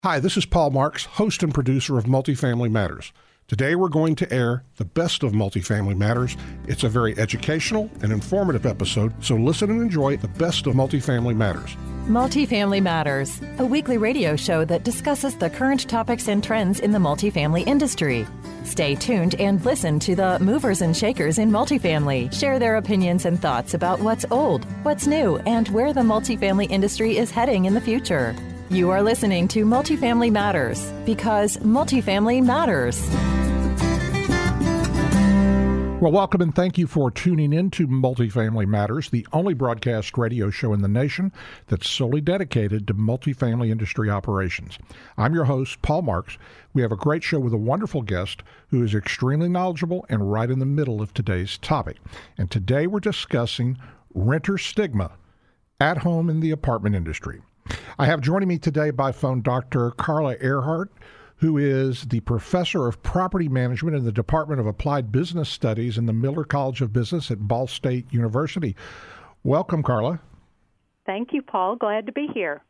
Hi, this is Paul Marks, host and producer of Multifamily Matters. Today we're going to air the best of Multifamily Matters. It's a very educational and informative episode, so listen and enjoy the best of Multifamily Matters. Multifamily Matters, a weekly radio show that discusses the current topics and trends in the multifamily industry. Stay tuned and listen to the movers and shakers in multifamily share their opinions and thoughts about what's old, what's new, and where the multifamily industry is heading in the future. You are listening to Multifamily Matters because multifamily matters. Well, welcome and thank you for tuning in to Multifamily Matters, the only broadcast radio show in the nation that's solely dedicated to multifamily industry operations. I'm your host, Paul Marks. We have a great show with a wonderful guest who is extremely knowledgeable and right in the middle of today's topic. And today we're discussing renter stigma at home in the apartment industry. I have joining me today by phone Dr. Carla Earhart, who is the professor of property management in the Department of Applied Business Studies in the Miller College of Business at Ball State University. Welcome, Carla. Thank you, Paul. Glad to be here.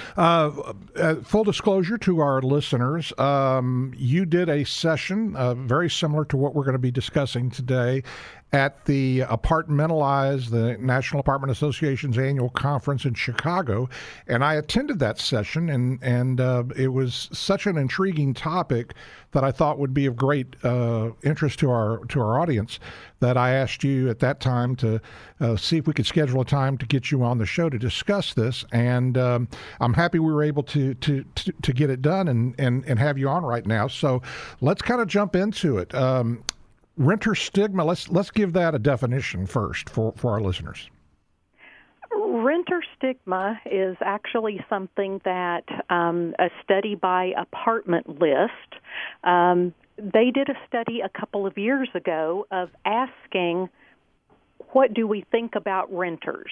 Full disclosure to our listeners, you did a session very similar to what we're going to be discussing today at the Apartmentalize, the National Apartment Association's annual conference in Chicago, and I attended that session, and it was such an intriguing topic that I thought would be of great interest to our audience that I asked you at that time to see if we could schedule a time to get you on the show to discuss this, and I'm happy we were able to get it done and have you on right now. So let's kind of jump into it. Renter stigma, let's give that a definition first for our listeners. Renter stigma is actually something that a study by Apartment List, they did a study a couple of years ago of asking, what do we think about renters?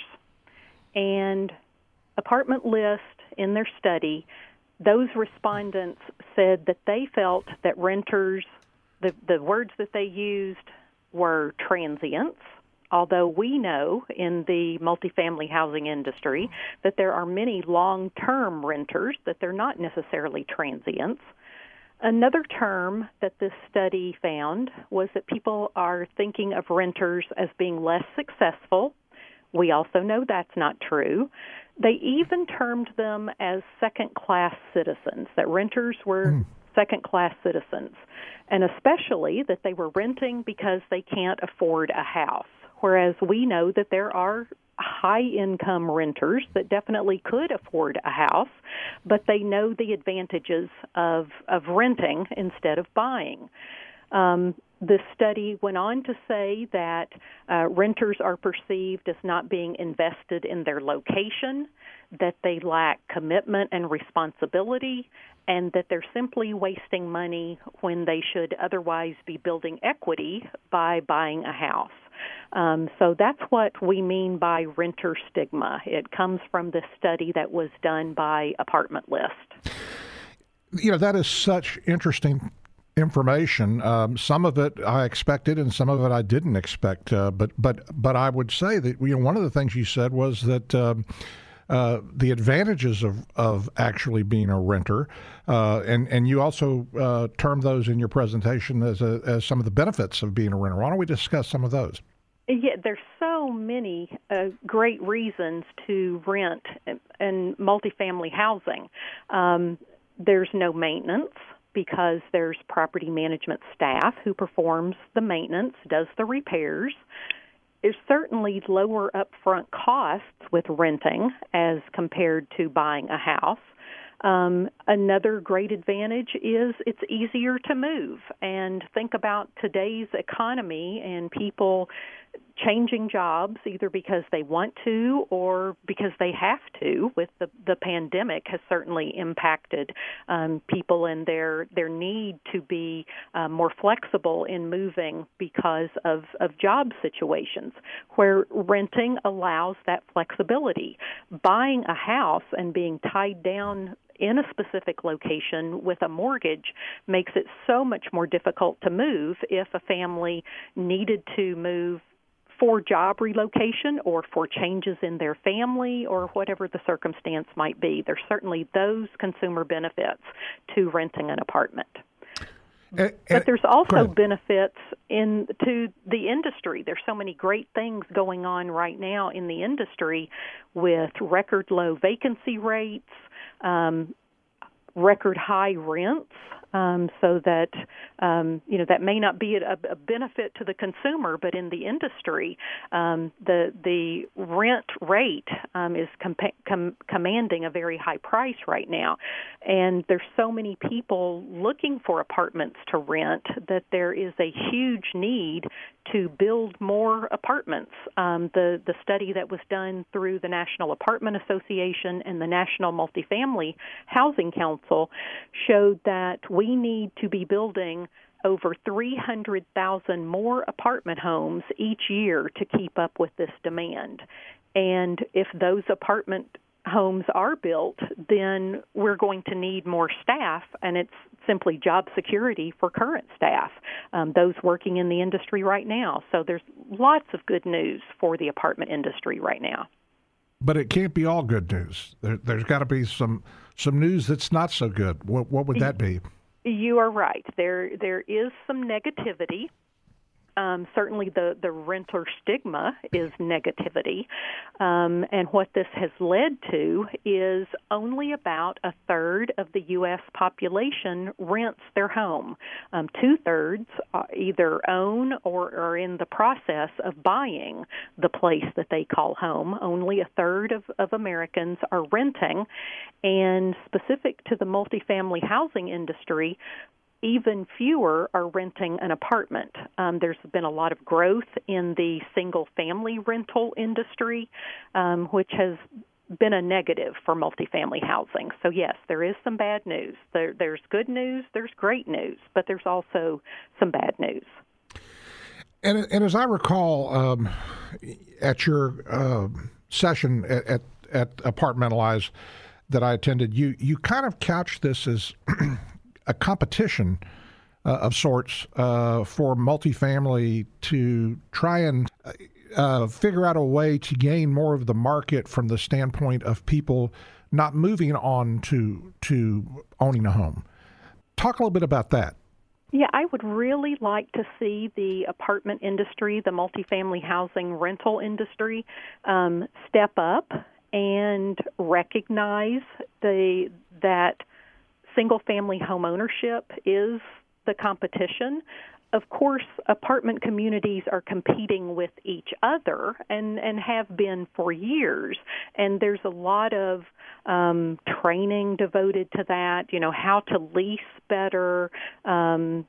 And Apartment List, in their study, those respondents said that they felt that renters, the words that they used were transients, although we know in the multifamily housing industry that there are many long-term renters, that they're not necessarily transients. Another term that this study found was that people are thinking of renters as being less successful. We also know that's not true. They even termed them as second-class citizens, that renters were second-class citizens, and especially that they were renting because they can't afford a house, whereas we know that there are high-income renters that definitely could afford a house, but they know the advantages of renting instead of buying. The study went on to say that renters are perceived as not being invested in their location, that they lack commitment and responsibility, and that they're simply wasting money when they should otherwise be building equity by buying a house. So that's what we mean by renter stigma. It comes from this study that was done by Apartment List. You know, that is such interesting information. Some of it I expected, and some of it I didn't expect. But I would say that one of the things you said was that the advantages of actually being a renter, and you also termed those in your presentation as some of the benefits of being a renter. Why don't we discuss some of those? Yeah, there's so many great reasons to rent in multifamily housing. There's no maintenance, because there's property management staff who performs the maintenance, does the repairs. There's certainly lower upfront costs with renting as compared to buying a house. Another great advantage is it's easier to move. And think about today's economy and people changing jobs either because they want to or because they have to. With the pandemic has certainly impacted people and their need to be more flexible in moving because of job situations, where renting allows that flexibility. Buying a house and being tied down in a specific location with a mortgage makes it so much more difficult to move if a family needed to move for job relocation or for changes in their family or whatever the circumstance might be. There's certainly those consumer benefits to renting an apartment. But there's also benefits to the industry. There's so many great things going on right now in the industry with record low vacancy rates, record high rents, so that that may not be a benefit to the consumer, but in the industry, the rent rate is commanding a very high price right now, and there's so many people looking for apartments to rent that there is a huge need to build more apartments. The study that was done through the National Apartment Association and the National Multifamily Housing Council showed that we need to be building over 300,000 more apartment homes each year to keep up with this demand. And if those apartment homes are built, then we're going to need more staff, and it's simply job security for current staff, those working in the industry right now. So there's lots of good news for the apartment industry right now. But it can't be all good news. There's got to be some news that's not so good. What would that be? You are right. There is some negativity. Certainly the renter stigma is negativity. And what this has led to is only about a third of the U.S. population rents their home. Two-thirds either own or are in the process of buying the place that they call home. Only a third of Americans are renting. And specific to the multifamily housing industry, even fewer are renting an apartment. There's been a lot of growth in the single-family rental industry, which has been a negative for multifamily housing. So, yes, there is some bad news. There's good news, there's great news, but there's also some bad news. And as I recall, at your session at Apartmentalize that I attended, you kind of couched this as a competition of sorts for multifamily to try and figure out a way to gain more of the market from the standpoint of people not moving on to owning a home. Talk a little bit about that. Yeah, I would really like to see the apartment industry, the multifamily housing rental industry, step up and recognize that single-family home ownership is the competition. Of course, apartment communities are competing with each other and have been for years. And there's a lot of training devoted to that, how to lease better, all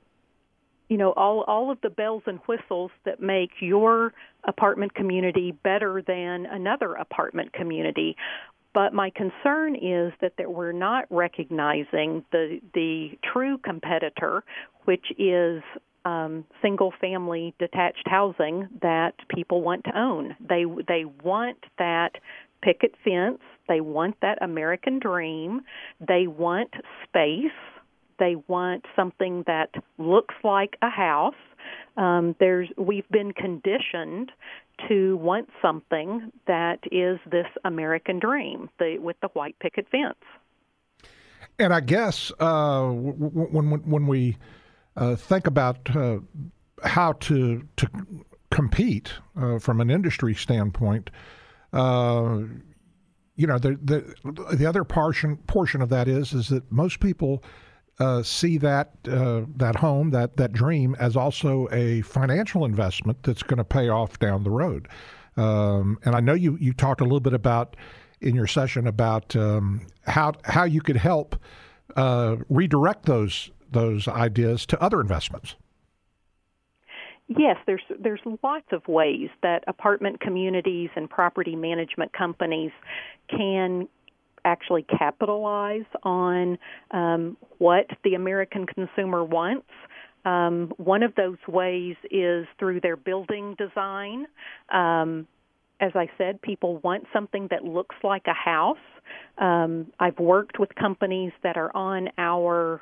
of the bells and whistles that make your apartment community better than another apartment community. But my concern is that we're not recognizing the true competitor, which is single-family detached housing that people want to own. They want that picket fence. They want that American dream. They want space. They want something that looks like a house. We've been conditioned to want something that is this American dream with the white picket fence. And I guess when we think about how to compete from an industry standpoint, the other portion of that is that most people see that home, that dream, as also a financial investment that's going to pay off down the road. And I know you talked a little bit about in your session about how you could help redirect those ideas to other investments. Yes, there's lots of ways that apartment communities and property management companies can actually capitalize on what the American consumer wants. One of those ways is through their building design. As I said, people want something that looks like a house. I've worked with companies that are on our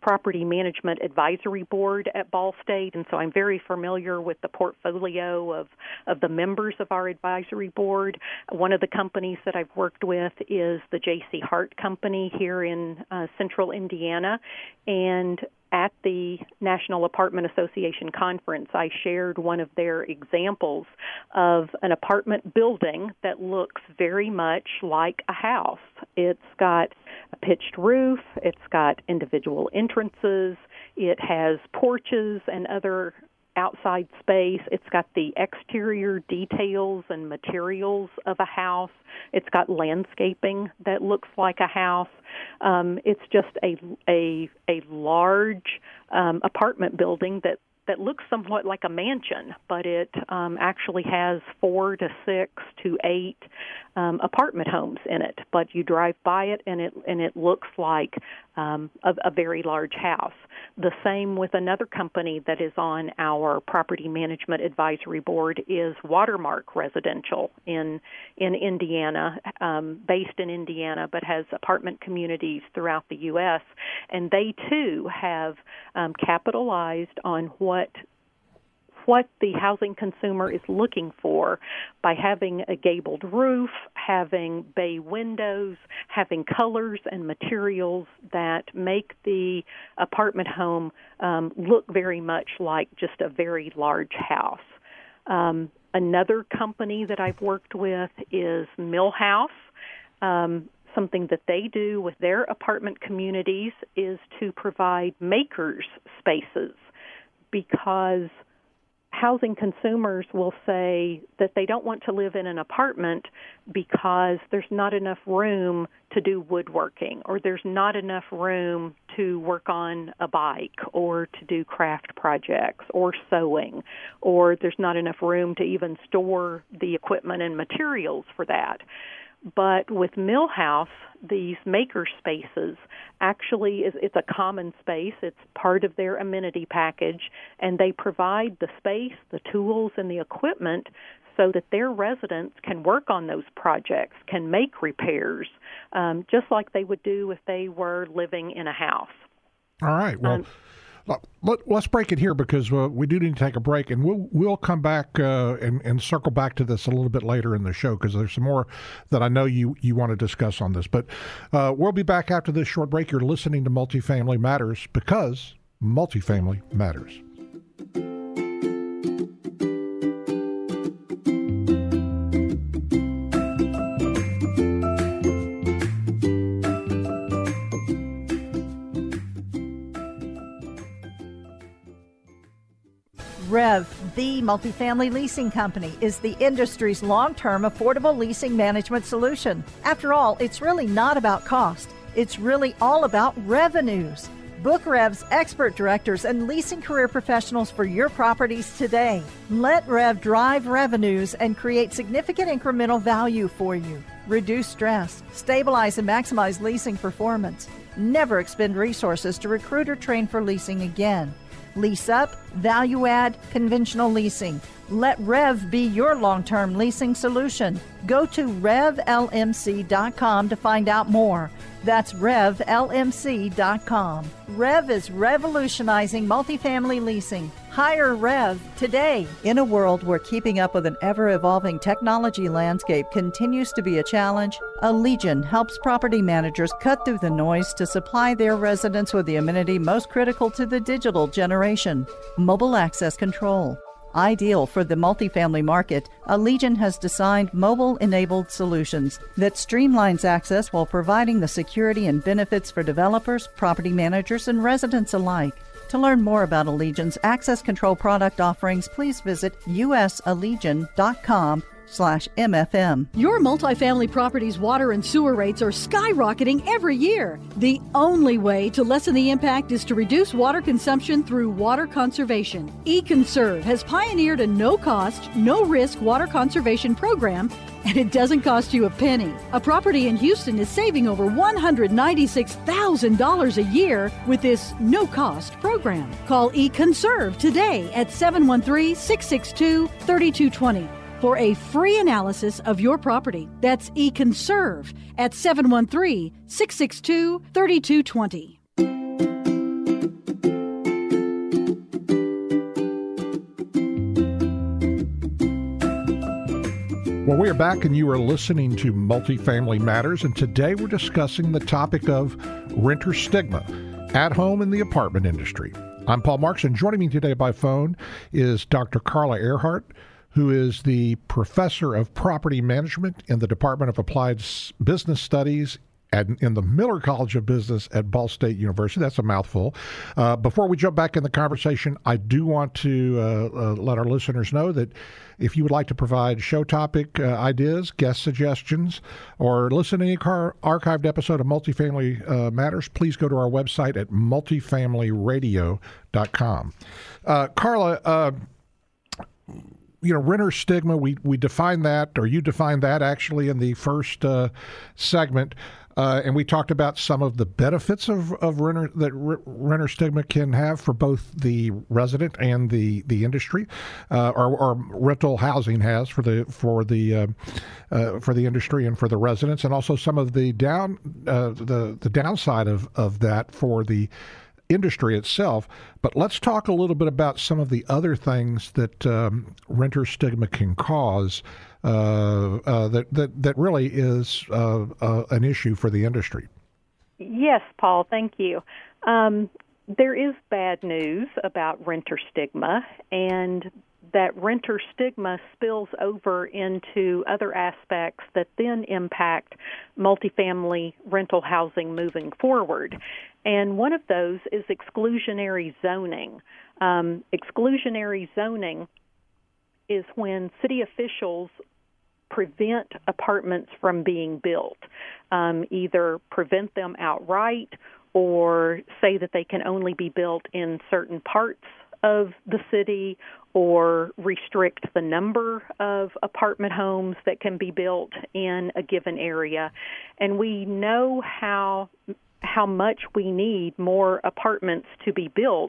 Property Management Advisory Board at Ball State, and so I'm very familiar with the portfolio of the members of our advisory board. One of the companies that I've worked with is the J.C. Hart Company here in central Indiana, and at the National Apartment Association Conference, I shared one of their examples of an apartment building that looks very much like a house. It's got a pitched roof, it's got individual entrances, it has porches and other outside space. It's got the exterior details and materials of a house. It's got landscaping that looks like a house. It's just a large apartment building that looks somewhat like a mansion, but it actually has 4 to 6 to 8 apartment homes in it. But you drive by it, and it looks like a very large house. The same with another company that is on our Property Management Advisory Board is Watermark Residential in Indiana, based in Indiana, but has apartment communities throughout the U.S. And they, too, have capitalized on what the housing consumer is looking for by having a gabled roof, having bay windows, having colors and materials that make the apartment home look very much like just a very large house. Another company that I've worked with is Millhouse. Something that they do with their apartment communities is to provide makers spaces, because housing consumers will say that they don't want to live in an apartment because there's not enough room to do woodworking, or there's not enough room to work on a bike or to do craft projects or sewing, or there's not enough room to even store the equipment and materials for that. But with Millhouse, these maker spaces actually it's a common space. It's part of their amenity package, and they provide the space, the tools, and the equipment so that their residents can work on those projects, can make repairs, just like they would do if they were living in a house. All right. Well, let's break it here, because we do need to take a break, and we'll come back and circle back to this a little bit later in the show, because there's some more that I know you want to discuss on this. But we'll be back after this short break. You're listening to Multifamily Matters, because multifamily matters. Rev, the multifamily leasing company, is the industry's long-term affordable leasing management solution. After all, it's really not about cost. It's really all about revenues. Book Rev's expert directors and leasing career professionals for your properties today. Let Rev drive revenues and create significant incremental value for you. Reduce stress, stabilize and maximize leasing performance. Never expend resources to recruit or train for leasing again. Lease up, value add, conventional leasing. Let Rev be your long-term leasing solution. Go to RevLMC.com to find out more. That's RevLMC.com. Rev is revolutionizing multifamily leasing. Hire Rev today. In a world where keeping up with an ever-evolving technology landscape continues to be a challenge, Allegion helps property managers cut through the noise to supply their residents with the amenity most critical to the digital generation: mobile access control. Ideal for the multifamily market, Allegion has designed mobile-enabled solutions that streamlines access while providing the security and benefits for developers, property managers, and residents alike. To learn more about Allegion's access control product offerings, please visit usallegion.com/MFM. Your multifamily property's water and sewer rates are skyrocketing every year. The only way to lessen the impact is to reduce water consumption through water conservation. eConserve has pioneered a no-cost, no-risk water conservation program, and it doesn't cost you a penny. A property in Houston is saving over $196,000 a year with this no-cost program. Call eConserve today at 713-662-3220. for a free analysis of your property. That's eConserve at 713-662-3220. Well, we are back, and you are listening to Multifamily Matters, and today we're discussing the topic of renter stigma at home in the apartment industry. I'm Paul Marks, and joining me today by phone is Dr. Carla Earhart, who is the Professor of Property Management in the Department of Applied Business Studies in the Miller College of Business at Ball State University. That's a mouthful. Before we jump back in the conversation, I do want to let our listeners know that if you would like to provide show topic ideas, guest suggestions, or listen to any archived episode of Multifamily Matters, please go to our website at multifamilyradio.com. Carla, renter stigma, we define that, or you define that actually in the first segment. And we talked about some of the benefits of renter stigma can have for both the resident and the industry, or rental housing has for the industry and for the residents, and also some of the downside of that for the industry itself. But let's talk a little bit about some of the other things that renter stigma can cause. That really is an issue for the industry. Yes, Paul, thank you. There is bad news about renter stigma, and that renter stigma spills over into other aspects that then impact multifamily rental housing moving forward. And one of those is exclusionary zoning. Exclusionary zoning is when city officials prevent apartments from being built, either prevent them outright or say that they can only be built in certain parts of the city, or restrict the number of apartment homes that can be built in a given area. And we know how much we need more apartments to be built.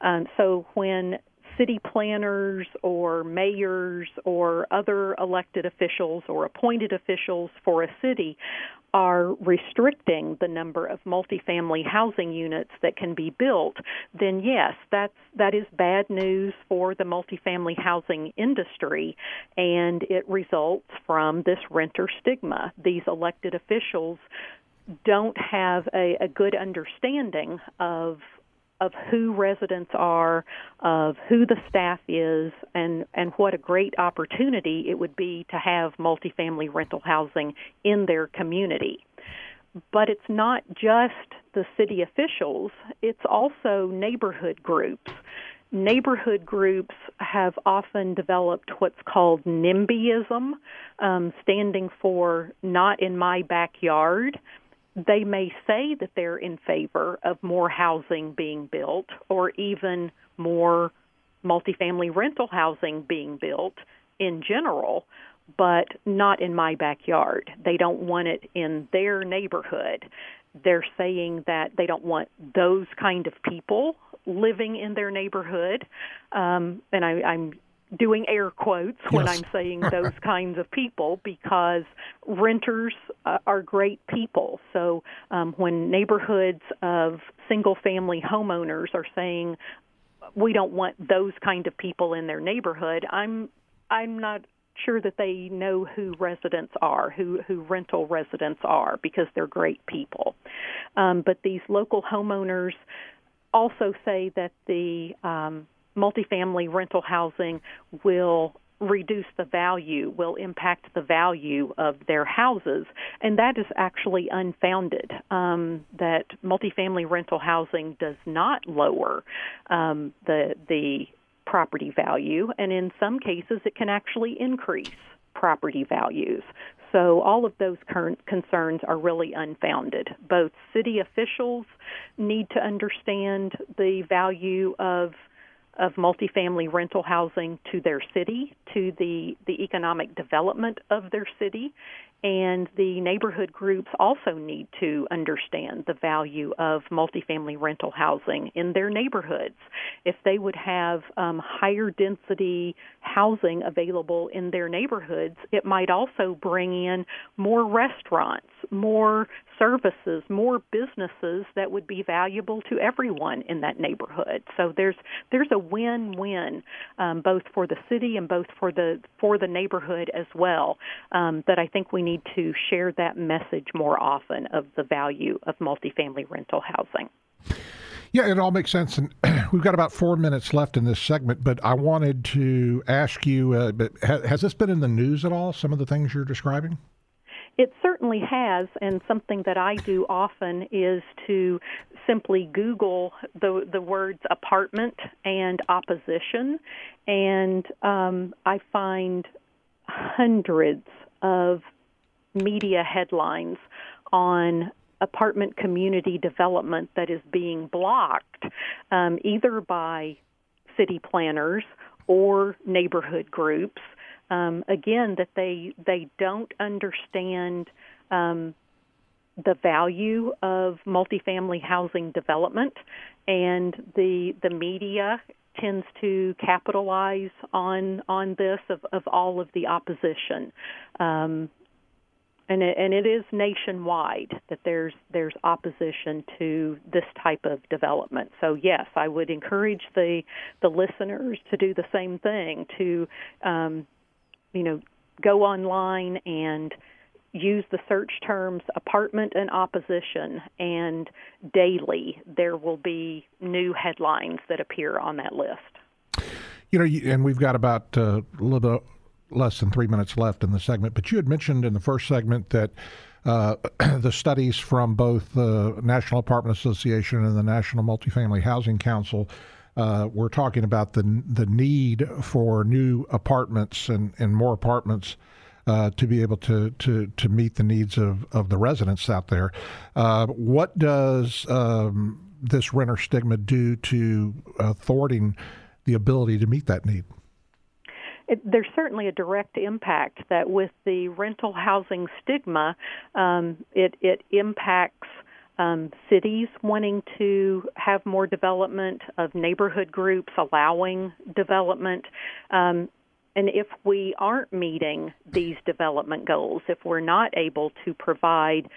So when city planners or mayors or other elected officials or appointed officials for a city are restricting the number of multifamily housing units that can be built, then yes, that is bad news for the multifamily housing industry, and it results from this renter stigma. These elected officials don't have a good understanding of who residents are, of who the staff is, and what a great opportunity it would be to have multifamily rental housing in their community. But it's not just the city officials, it's also neighborhood groups. Neighborhood groups have often developed what's called NIMBYism, standing for not in my backyard. They may say that they're in favor of more housing being built or even more multifamily rental housing being built in general, but not in my backyard. They don't want it in their neighborhood. They're saying that they don't want those kind of people living in their neighborhood. And I'm doing air quotes when I'm saying those kinds of people, because renters are great people. So when neighborhoods of single-family homeowners are saying we don't want those kind of people in their neighborhood, I'm not sure that they know who residents are, who rental residents are, because they're great people. But these local homeowners also say that the multifamily rental housing will reduce the value, will impact the value of their houses, and that is actually unfounded. That multifamily rental housing does not lower the property value, and in some cases it can actually increase property values. So all of those current concerns are really unfounded. Both city officials need to understand the value of multifamily rental housing to their city, to the economic development of their city, And the neighborhood groups also need to understand the value of multifamily rental housing in their neighborhoods. If they would have higher density housing available in their neighborhoods, it might also bring in more restaurants, more services, more businesses that would be valuable to everyone in that neighborhood. So there's a win-win, both for the city and both for the neighborhood as well. That I think we need to share that message more often of the value of multifamily rental housing. Yeah, it all makes sense. And we've got about 4 minutes left in this segment, but I wanted to ask you, has this been in the news at all, some of the things you're describing? It certainly has, and something that I do often is to simply Google the words apartment and opposition, and I find hundreds of media headlines on apartment community development that is being blocked either by city planners or neighborhood groups. Again, that they don't understand the value of multifamily housing development, and the media tends to capitalize on this of all of the opposition. And it is nationwide that there's opposition to this type of development. So yes, I would encourage the listeners to do the same thing, to go online and use the search terms apartment and opposition, and daily there will be new headlines that appear on that list. And we've got about a little bit less than 3 minutes left in the segment, but you had mentioned in the first segment that the studies from both the National Apartment Association and the National Multifamily Housing Council we're talking about the need for new apartments and more apartments to be able to meet the needs of the residents out there. What does this renter stigma do to thwarting the ability to meet that need? There's certainly a direct impact that with the rental housing stigma, it impacts cities wanting to have more development, of neighborhood groups allowing development. And if we aren't meeting these development goals, if we're not able to provide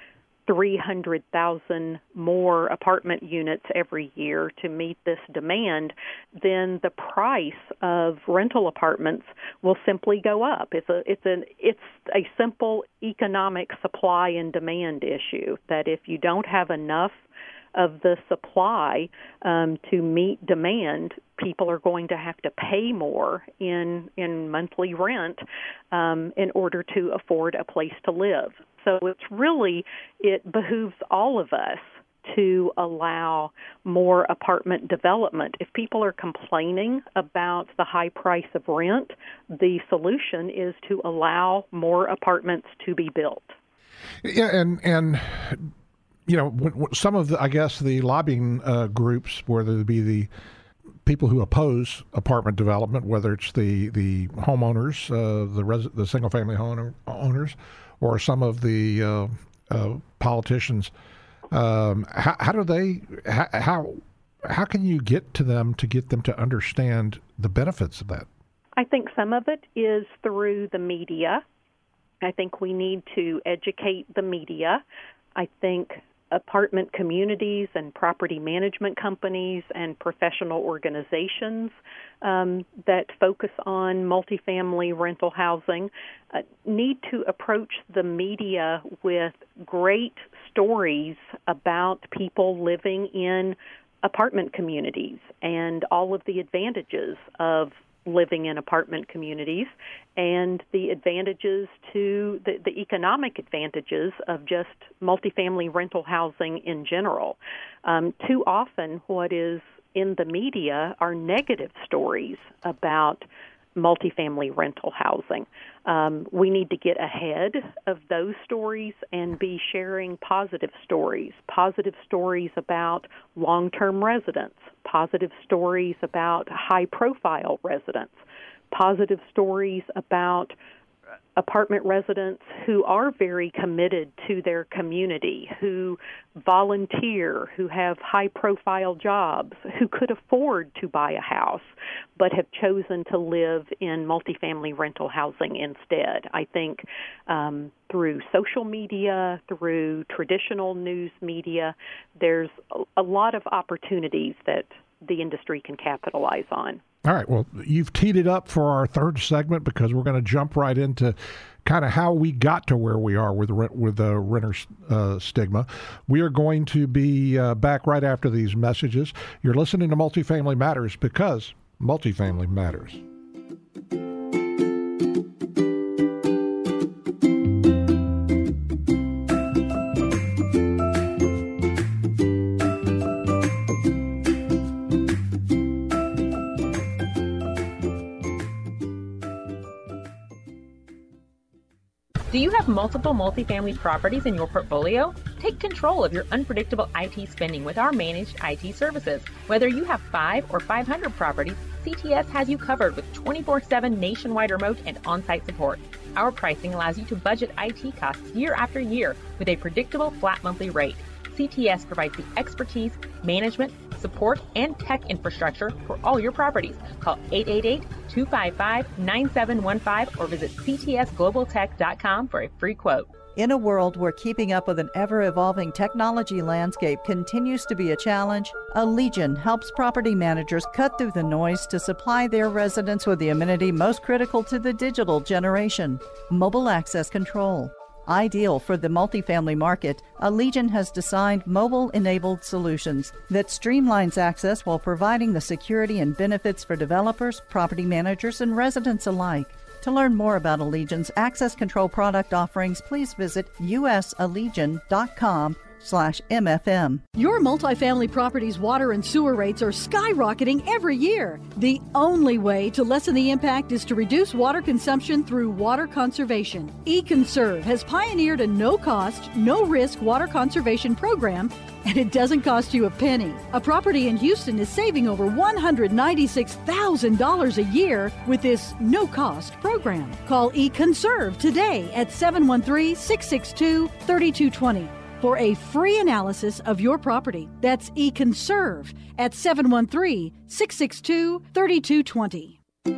300,000 more apartment units every year to meet this demand, then the price of rental apartments will simply go up. It's a simple economic supply and demand issue, that if you don't have enough of the supply to meet demand, people are going to have to pay more in monthly rent in order to afford a place to live. So it behooves all of us to allow more apartment development. If people are complaining about the high price of rent, the solution is to allow more apartments to be built. Yeah, and some of the lobbying groups, whether it be the people who oppose apartment development, whether it's the homeowners, the single-family owners, or some of the politicians, how can you get to them to get them to understand the benefits of that? I think some of it is through the media. I think we need to educate the media. I think apartment communities and property management companies and professional organizations that focus on multifamily rental housing need to approach the media with great stories about people living in apartment communities and all of the advantages of living in apartment communities and the advantages to the economic advantages of just multifamily rental housing in general. Too often what is in the media are negative stories about multifamily rental housing. We need to get ahead of those stories and be sharing positive stories about long-term residents, positive stories about high-profile residents, positive stories about apartment residents who are very committed to their community, who volunteer, who have high-profile jobs, who could afford to buy a house, but have chosen to live in multifamily rental housing instead. I think through social media, through traditional news media, there's a lot of opportunities that the industry can capitalize on. All right. Well, you've teed it up for our third segment because we're going to jump right into kind of how we got to where we are with the renter stigma. We are going to be back right after these messages. You're listening to Multifamily Matters because multifamily matters. Do you have multiple multifamily properties in your portfolio? Take control of your unpredictable IT spending with our managed IT services. Whether you have 5 or 500 properties, CTS has you covered with 24/7 nationwide remote and on-site support. Our pricing allows you to budget IT costs year after year with a predictable flat monthly rate. CTS provides the expertise, management, support, and tech infrastructure for all your properties. Call 888-255-9715 or visit ctsglobaltech.com for a free quote. In a world where keeping up with an ever-evolving technology landscape continues to be a challenge, Allegion helps property managers cut through the noise to supply their residents with the amenity most critical to the digital generation: mobile access control. Ideal for the multifamily market, Allegion has designed mobile-enabled solutions that streamlines access while providing the security and benefits for developers, property managers, and residents alike. To learn more about Allegion's access control product offerings, please visit usallegion.com/MFM. Your multifamily property's water and sewer rates are skyrocketing every year. The only way to lessen the impact is to reduce water consumption through water conservation. eConserve has pioneered a no-cost, no-risk water conservation program, and it doesn't cost you a penny. A property in Houston is saving over $196,000 a year with this no-cost program. Call eConserve today at 713-662-3220. for a free analysis of your property. That's eConserve at 713-662-3220.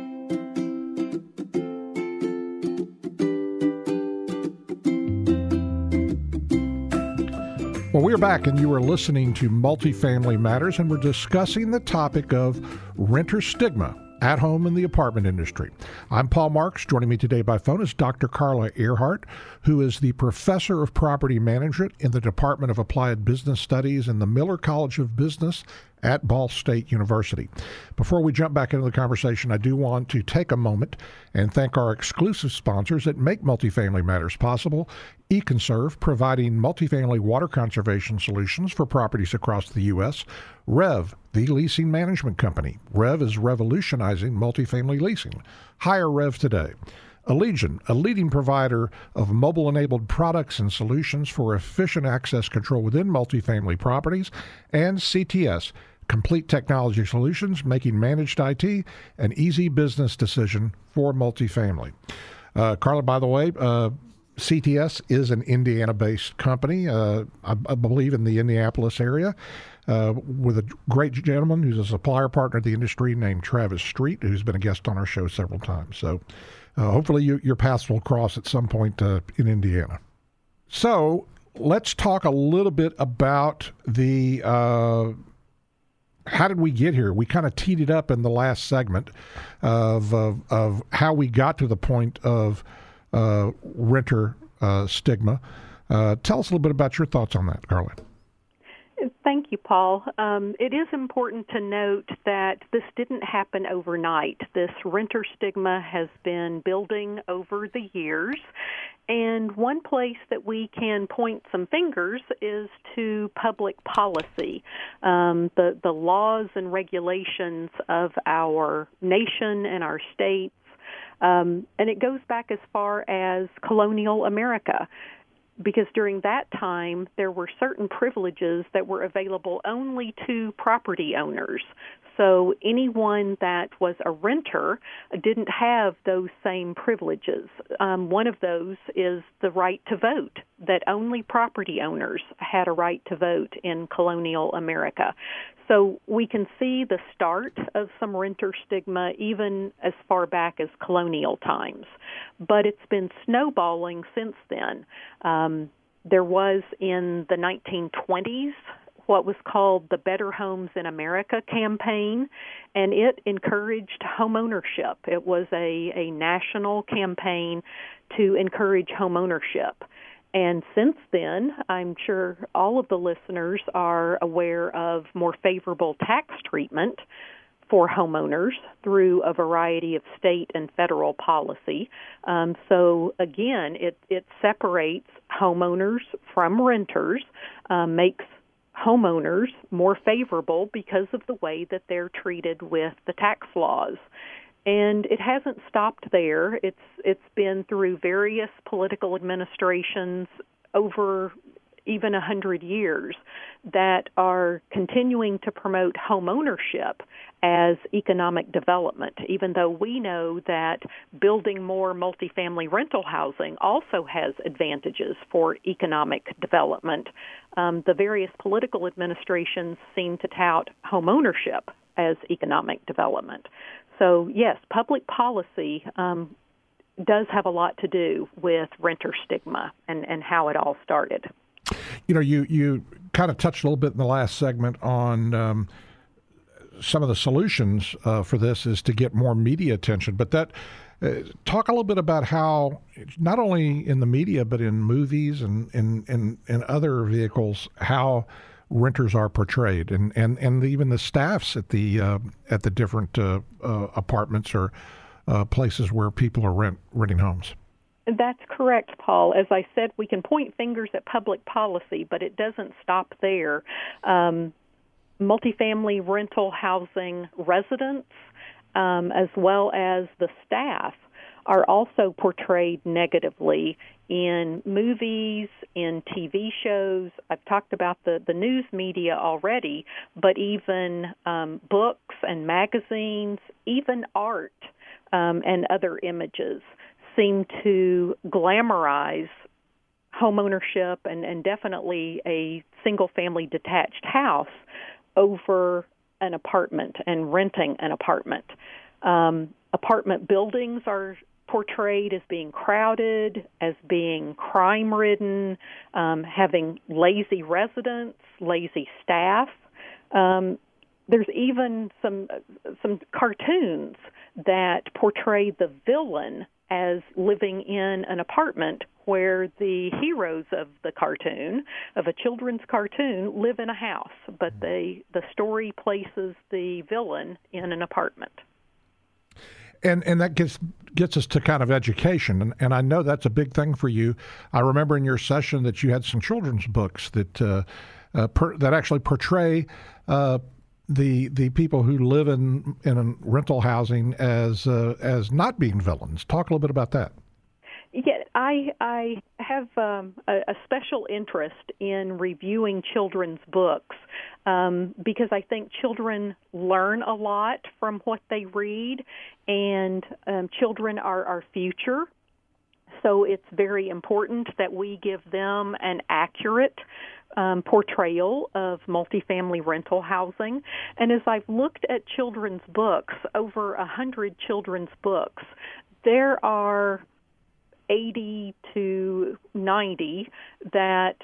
Well, we're back, and you are listening to Multifamily Matters, and we're discussing the topic of renter stigma at home in the apartment industry. I'm Paul Marks. Joining me today by phone is Dr. Carla Earhart, who is the Professor of Property Management in the Department of Applied Business Studies in the Miller College of Business at Ball State University. Before we jump back into the conversation, I do want to take a moment and thank our exclusive sponsors that make Multifamily Matters possible. eConserve, providing multifamily water conservation solutions for properties across the U.S. Rev, the leasing management company. Rev is revolutionizing multifamily leasing. Hire Rev today. Allegion, a leading provider of mobile-enabled products and solutions for efficient access control within multifamily properties. And CTS, complete technology solutions, making managed IT an easy business decision for multifamily. Carla, by the way, CTS is an Indiana-based company, I believe in the Indianapolis area, with a great gentleman who's a supplier partner of the industry named Travis Street, who's been a guest on our show several times. So hopefully your paths will cross at some point in Indiana. So let's talk a little bit about the how did we get here? We kind of teed it up in the last segment of how we got to the point of renter stigma. Tell us a little bit about your thoughts on that, Carla. Thank you, Paul. It is important to note that this didn't happen overnight. This renter stigma has been building over the years, and one place that we can point some fingers is to public policy. The laws and regulations of our nation and our states, and it goes back as far as colonial America, because during that time there were certain privileges that were available only to property owners. So anyone that was a renter didn't have those same privileges. One of those is the right to vote, that only property owners had a right to vote in colonial America. So we can see the start of some renter stigma even as far back as colonial times. But it's been snowballing since then. There was in the 1920s what was called the Better Homes in America campaign, and it encouraged home ownership. It was a national campaign to encourage home ownership. And since then, I'm sure all of the listeners are aware of more favorable tax treatment for homeowners through a variety of state and federal policy. So again, it separates homeowners from renters, makes homeowners more favorable because of the way that they're treated with the tax laws. And it hasn't stopped there. It's been through various political administrations over even 100 years that are continuing to promote home ownership as economic development, even though we know that building more multifamily rental housing also has advantages for economic development. The various political administrations seem to tout home ownership as economic development. So, yes, public policy does have a lot to do with renter stigma and how it all started. You know, you kind of touched a little bit in the last segment on some of the solutions for this is to get more media attention. But that talk a little bit about how not only in the media but in movies and in other vehicles how renters are portrayed, and even the staffs at the different apartments or places where people are renting homes. That's correct, Paul. As I said, we can point fingers at public policy, but it doesn't stop there. Multifamily rental housing residents, as well as the staff, are also portrayed negatively in movies, in TV shows. I've talked about the news media already, but even books and magazines, even art and other images seem to glamorize homeownership and definitely a single-family detached house over an apartment and renting an apartment. Apartment buildings are portrayed as being crowded, as being crime-ridden, having lazy residents, lazy staff. There's even some cartoons that portray the villain as living in an apartment where the heroes of the cartoon, of a children's cartoon, live in a house, but the story places the villain in an apartment. And that gets us to kind of education, and I know that's a big thing for you. I remember in your session that you had some children's books that that actually portray the people who live in rental housing as not being villains. Talk a little bit about that. Yeah, I have a special interest in reviewing children's books because I think children learn a lot from what they read, and children are our future. So it's very important that we give them an accurate portrayal of multifamily rental housing. And as I've looked at children's books, over 100 children's books, there are 80 to 90 that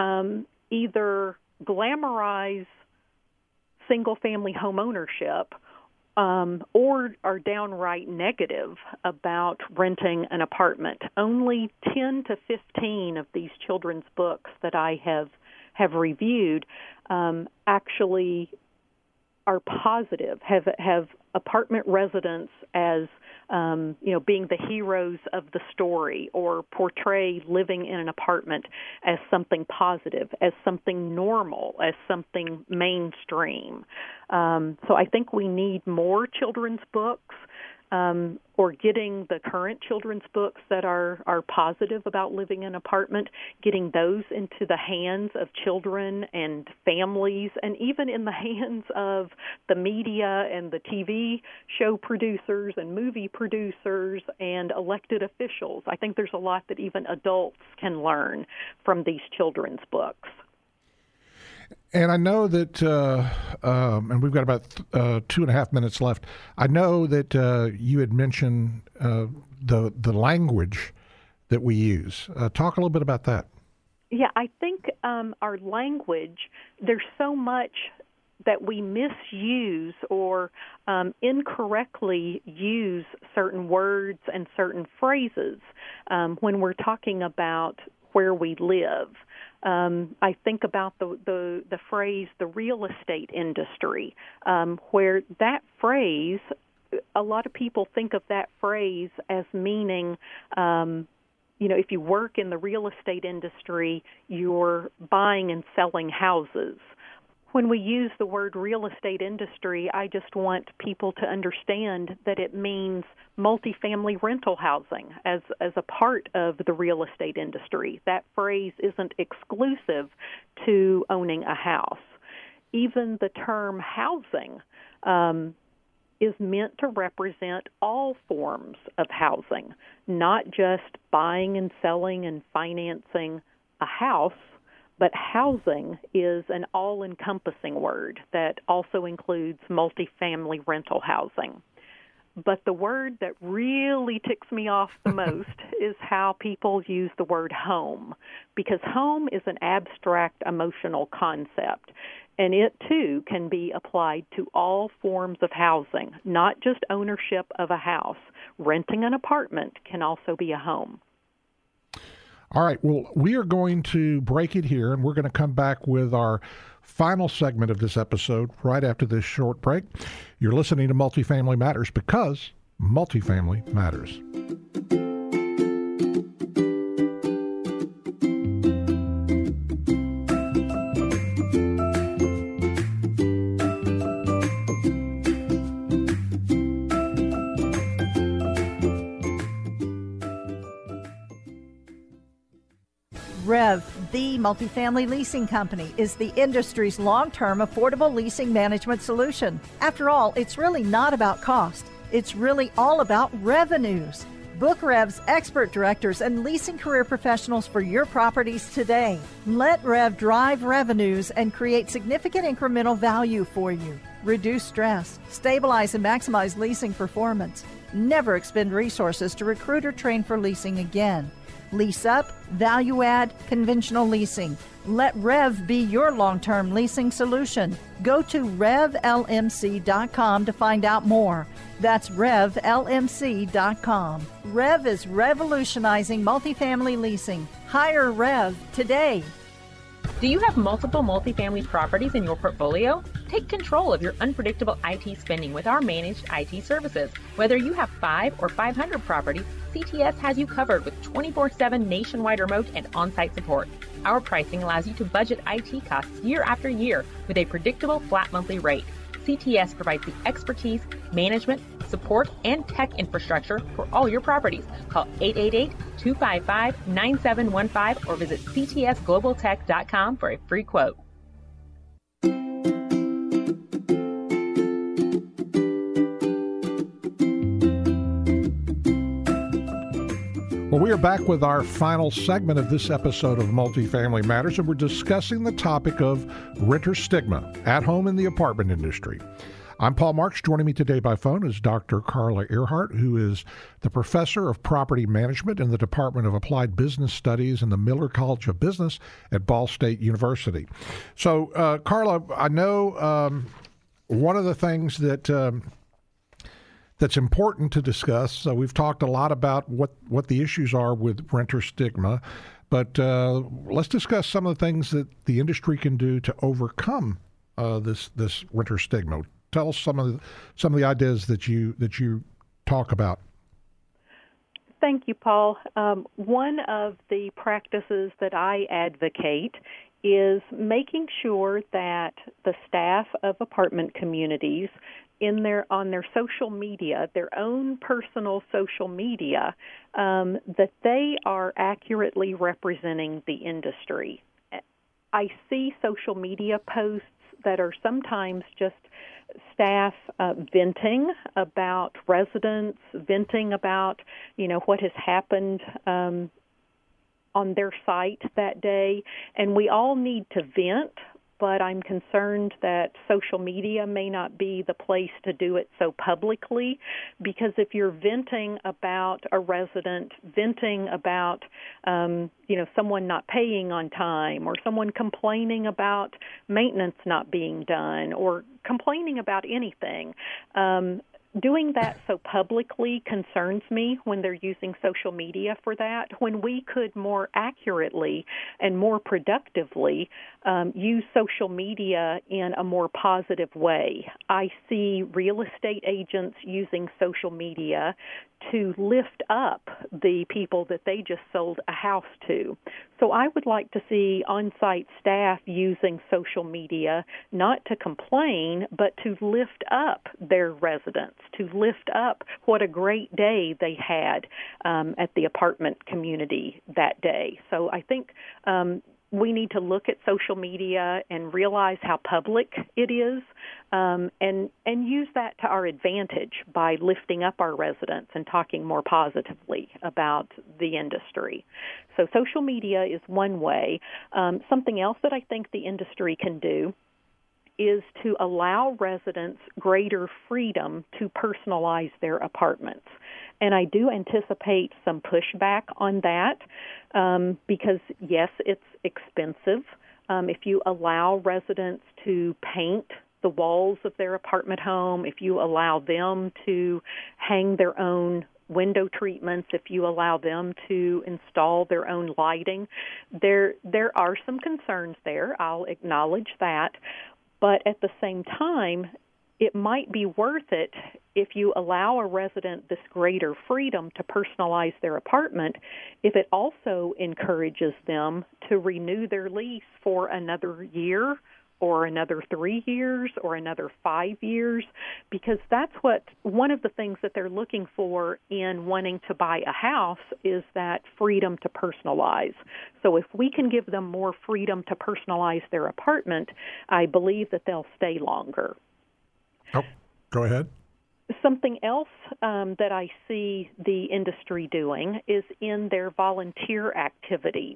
either glamorize single-family home ownership or are downright negative about renting an apartment. Only 10 to 15 of these children's books that I have reviewed actually are positive, have apartment residents as being the heroes of the story, or portray living in an apartment as something positive, as something normal, as something mainstream. So I think we need more children's books or getting the current children's books that are positive about living in an apartment, getting those into the hands of children and families, and even in the hands of the media and the TV show producers and movie producers and elected officials. I think there's a lot that even adults can learn from these children's books. And I know that, and we've got about 2.5 minutes left. I know that you had mentioned the language that we use. Talk a little bit about that. Yeah, I think our language, there's so much that we misuse or incorrectly use certain words and certain phrases when we're talking about where we live. I think about the phrase, the real estate industry, where that phrase, a lot of people think of that phrase as meaning, if you work in the real estate industry, you're buying and selling houses. When we use the word real estate industry, I just want people to understand that it means multifamily rental housing as a part of the real estate industry. That phrase isn't exclusive to owning a house. Even the term housing is meant to represent all forms of housing, not just buying and selling and financing a house, but housing is an all-encompassing word that also includes multifamily rental housing. But the word that really ticks me off the most is how people use the word home, because home is an abstract emotional concept, and it too can be applied to all forms of housing, not just ownership of a house. Renting an apartment can also be a home. All right, well, we are going to break it here, and we're going to come back with our final segment of this episode right after this short break. You're listening to Multifamily Matters because multifamily matters. Rev, the multifamily leasing company, is the industry's long-term affordable leasing management solution. After all, it's really not about cost. It's really all about revenues. Book Rev's expert directors and leasing career professionals for your properties today. Let Rev drive revenues and create significant incremental value for you. Reduce stress, stabilize and maximize leasing performance. Never expend resources to recruit or train for leasing again. Lease up, value add, conventional leasing. Let Rev be your long-term leasing solution. Go to RevLMC.com to find out more. That's RevLMC.com. Rev is revolutionizing multifamily leasing. Hire Rev today. Do you have multiple multifamily properties in your portfolio? Take control of your unpredictable IT spending with our managed IT services. Whether you have 5 or 500 properties, CTS has you covered with 24/7 nationwide remote and on-site support. Our pricing allows you to budget IT costs year after year with a predictable flat monthly rate. CTS provides the expertise, management, support, and tech infrastructure for all your properties. Call 888-255-9715 or visit ctsglobaltech.com for a free quote. Well, we are back with our final segment of this episode of Multifamily Matters, and we're discussing the topic of renter stigma at home in the apartment industry. I'm Paul Marks. Joining me today by phone is Dr. Carla Earhart, who is the professor of property management in the Department of Applied Business Studies in the Miller College of Business at Ball State University. So, Carla, I know one of the things that's important to discuss. So we've talked a lot about what the issues are with renter stigma, but let's discuss some of the things that the industry can do to overcome this renter stigma. Tell us some of the ideas that you talk about. Thank you, Paul. One of the practices that I advocate is making sure that the staff of apartment communities on their social media, their own personal social media, that they are accurately representing the industry. I see social media posts that are sometimes just staff venting about residents, venting about, what has happened on their site that day. And we all need to vent, but I'm concerned that social media may not be the place to do it so publicly, because if you're venting about a resident, venting about someone not paying on time, or someone complaining about maintenance not being done, or complaining about anything, doing that so publicly concerns me when they're using social media for that, when we could more accurately and more productively use social media in a more positive way. I see real estate agents using social media to lift up the people that they just sold a house to. So I would like to see on-site staff using social media not to complain, but to lift up their residents, to lift up what a great day they had at the apartment community that day. So I think we need to look at social media and realize how public it is, and use that to our advantage by lifting up our residents and talking more positively about the industry. So social media is one way. Something else that I think the industry can do is to allow residents greater freedom to personalize their apartments. And I do anticipate some pushback on that because, yes, it's expensive. If you allow residents to paint the walls of their apartment home, if you allow them to hang their own window treatments, if you allow them to install their own lighting, there are some concerns there. I'll acknowledge that. But at the same time, it might be worth it if you allow a resident this greater freedom to personalize their apartment, if it also encourages them to renew their lease for another year or another 3 years or another 5 years, because that's one of the things that they're looking for in wanting to buy a house is that freedom to personalize. So if we can give them more freedom to personalize their apartment, I believe that they'll stay longer. Oh, go ahead. Something else that I see the industry doing is in their volunteer activities.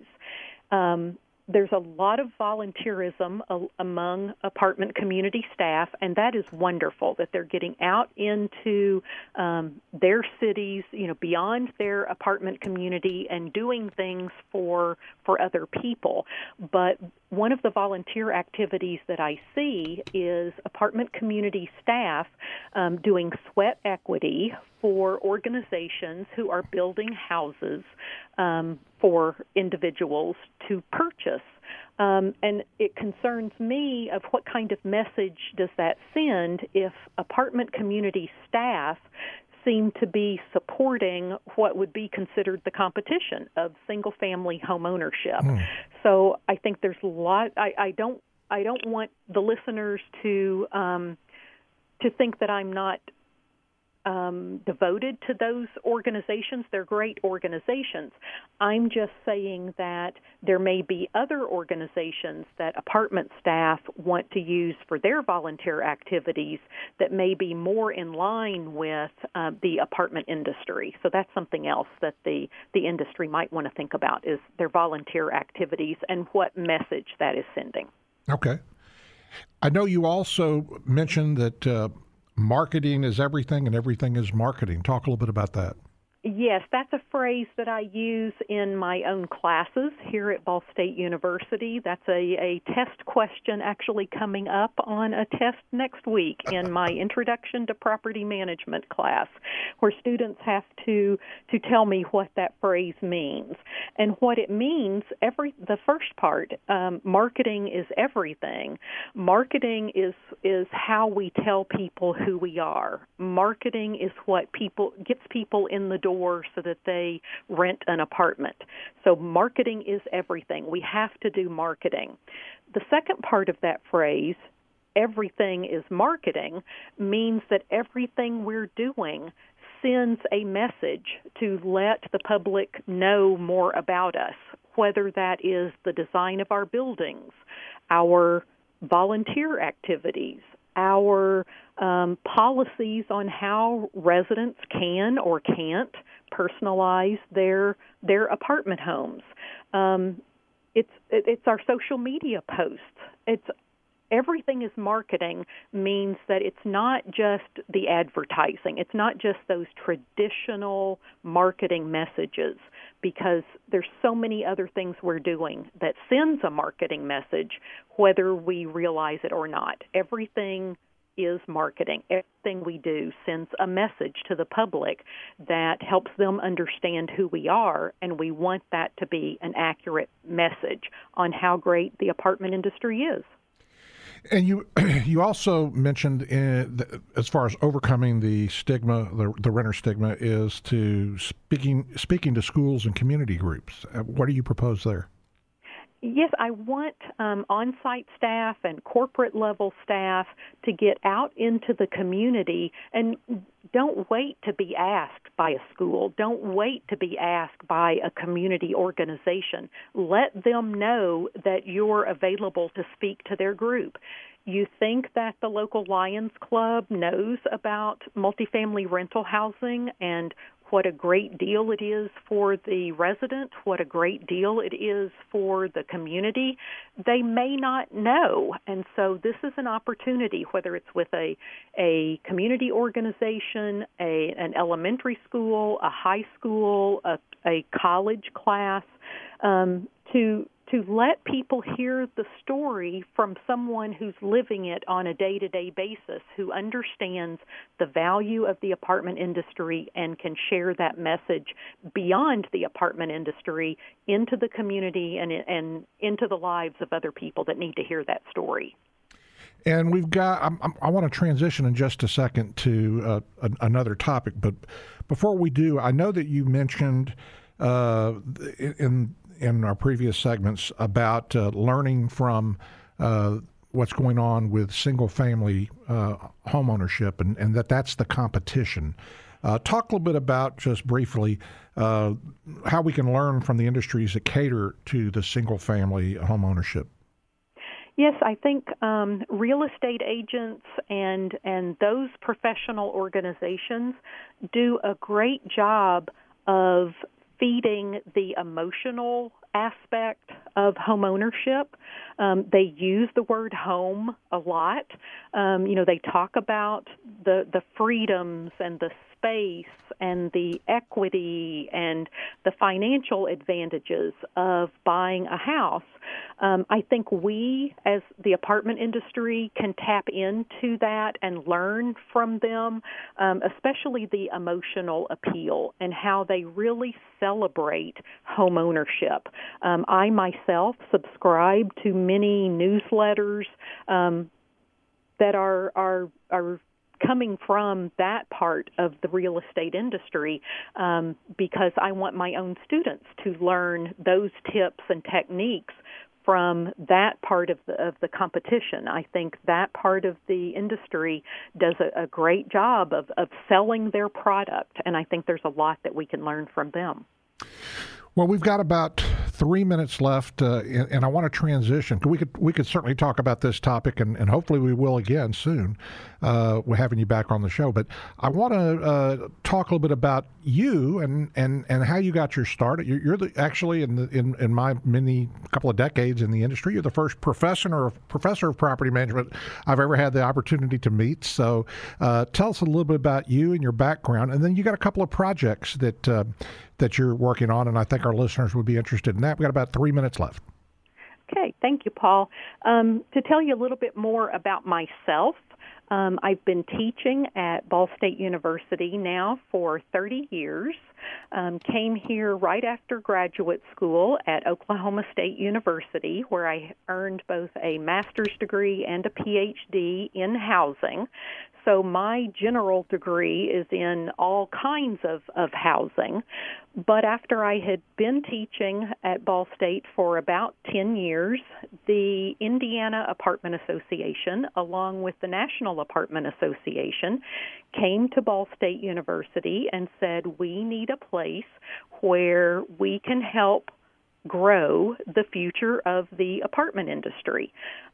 There's a lot of volunteerism among apartment community staff, and that is wonderful that they're getting out into their cities, beyond their apartment community and doing things for other people. But one of the volunteer activities that I see is apartment community staff doing sweat equity for organizations who are building houses for individuals to purchase. And it concerns me of what kind of message does that send if apartment community staff seem to be supporting what would be considered the competition of single-family home ownership. So I think there's a lot. I don't want the listeners to think that I'm not devoted to those organizations. They're great organizations. I'm just saying that there may be other organizations that apartment staff want to use for their volunteer activities that may be more in line with the apartment industry. So that's something else that the industry might want to think about is their volunteer activities and what message that is sending. Okay. I know you also mentioned that marketing is everything and everything is marketing. Talk a little bit about that. Yes, that's a phrase that I use in my own classes here at Ball State University. That's a test question actually coming up on a test next week in my Introduction to Property Management class, where students have to tell me what that phrase means. And what it means, the first part, marketing is everything. Marketing is how we tell people who we are. Marketing is what gets people in the door so that they rent an apartment. So marketing is everything. We have to do marketing. The second part of that phrase, everything is marketing means that everything we're doing sends a message to let the public know more about us, whether that is the design of our buildings, our volunteer activities, our policies on how residents can or can't personalize their apartment homes. It's our social media posts. Everything is marketing means that it's not just the advertising. It's not just those traditional marketing messages, because there's so many other things we're doing that sends a marketing message, whether we realize it or not. Everything is marketing. Everything we do sends a message to the public that helps them understand who we are, and we want that to be an accurate message on how great the apartment industry is. And you also mentioned, as far as overcoming the stigma, the renter stigma, is to speaking to schools and community groups. What do you propose there? Yes, I want on-site staff and corporate-level staff to get out into the community, and don't wait to be asked by a school. Don't wait to be asked by a community organization. Let them know that you're available to speak to their group. You think that the local Lions Club knows about multifamily rental housing and what a great deal it is for the resident, what a great deal it is for the community. They may not know. And so this is an opportunity, whether it's with a community organization, an elementary school, a high school, a college class, to let people hear the story from someone who's living it on a day-to-day basis, who understands the value of the apartment industry and can share that message beyond the apartment industry into the community and into the lives of other people that need to hear that story. And we've got, I want to transition in just a second to another topic, but before we do, I know that you mentioned in our previous segments about learning from what's going on with single-family home ownership, and that's the competition. Talk a little bit about, just briefly, how we can learn from the industries that cater to the single-family home ownership. Yes, I think real estate agents and those professional organizations do a great job of feeding the emotional aspect of home ownership. They use the word home a lot. They talk about the freedoms and the space and the equity and the financial advantages of buying a house. I think we, as the apartment industry, can tap into that and learn from them, especially the emotional appeal and how they really celebrate home ownership. I myself subscribe to many newsletters that are coming from that part of the real estate industry, because I want my own students to learn those tips and techniques from that part of the competition. I think that part of the industry does a great job of selling their product, and I think there's a lot that we can learn from them. Well, we've got about 3 minutes left, and I want to transition. We could certainly talk about this topic, and hopefully we will again soon. We're having you back on the show, but I want to talk a little bit about you and how you got your start. You're actually in my couple of decades in the industry, you're the first professor of property management I've ever had the opportunity to meet. So tell us a little bit about you and your background, and then you got a couple of projects that you're working on, and I think our listeners would be interested in that. We've got about 3 minutes left. Okay, thank you, Paul. To tell you a little bit more about myself, I've been teaching at Ball State University now for 30 years. came here right after graduate school at Oklahoma State University, where I earned both a master's degree and a PhD in housing. So my general degree is in all kinds of housing. But after I had been teaching at Ball State for about 10 years, the Indiana Apartment Association, along with the National Apartment Association, came to Ball State University and said, we need a place where we can help grow the future of the apartment industry.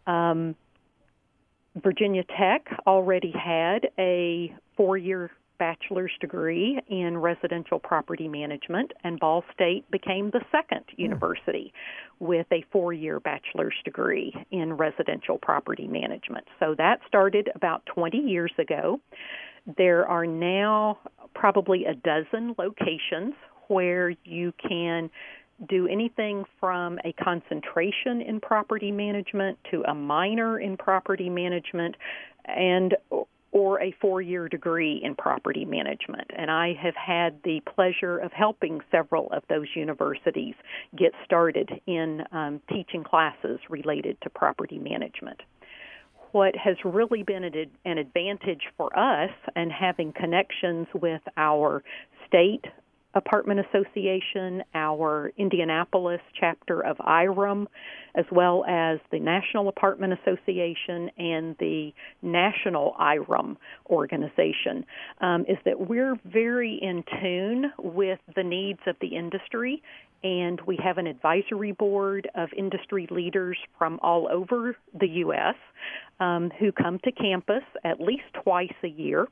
Virginia Tech already had a 4-year bachelor's degree in residential property management, and Ball State became the second university with a 4-year bachelor's degree in residential property management. So that started about 20 years ago. There are now probably a dozen locations where you can do anything from a concentration in property management to a minor in property management and or a 4-year degree in property management. And I have had the pleasure of helping several of those universities get started in teaching classes related to property management. What has really been an advantage for us, and having connections with our state Apartment Association, our Indianapolis chapter of IREM, as well as the National Apartment Association and the National IREM organization, is that we're very in tune with the needs of the industry, and we have an advisory board of industry leaders from all over the U.S. Who come to campus at least twice a year.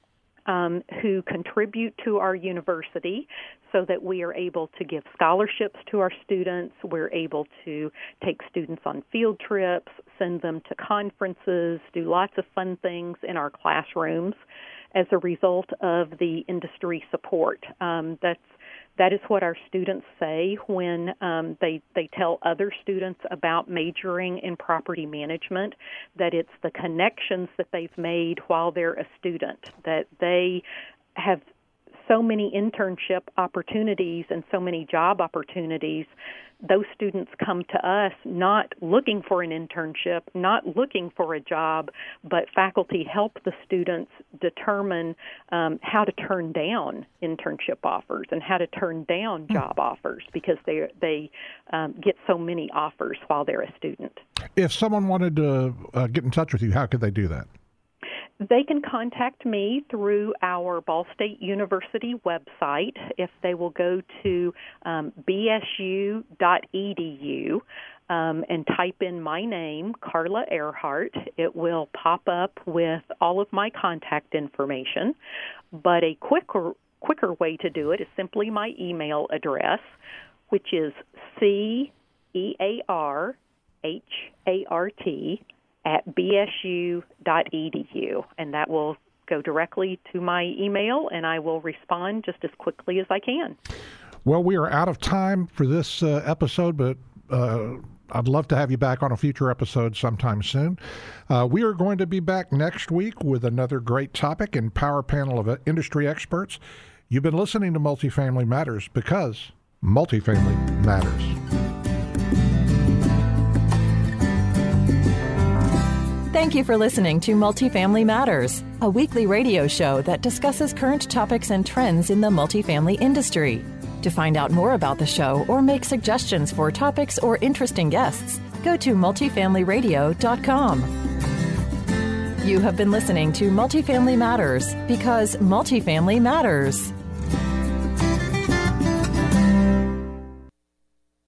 Who contribute to our university so that we are able to give scholarships to our students. We're able to take students on field trips, send them to conferences, do lots of fun things in our classrooms as a result of the industry support. That is what our students say when they tell other students about majoring in property management, that it's the connections that they've made while they're a student, that they have so many internship opportunities and so many job opportunities. Those students come to us not looking for an internship, not looking for a job, but faculty help the students determine how to turn down internship offers and how to turn down job offers, because they get so many offers while they're a student. If someone wanted to get in touch with you, how could they do that? They can contact me through our Ball State University website. If they will go to bsu.edu and type in my name, Carla Earhart, it will pop up with all of my contact information. But a quicker way to do it is simply my email address, which is cearhart@bsu.edu, and that will go directly to my email, and I will respond just as quickly as I can. Well, we are out of time for this episode, but I'd love to have you back on a future episode sometime soon. We are going to be back next week with another great topic and power panel of industry experts. You've been listening to Multifamily Matters, because multifamily matters. Thank you for listening to Multifamily Matters, a weekly radio show that discusses current topics and trends in the multifamily industry. To find out more about the show or make suggestions for topics or interesting guests, go to multifamilyradio.com. You have been listening to Multifamily Matters, because multifamily matters.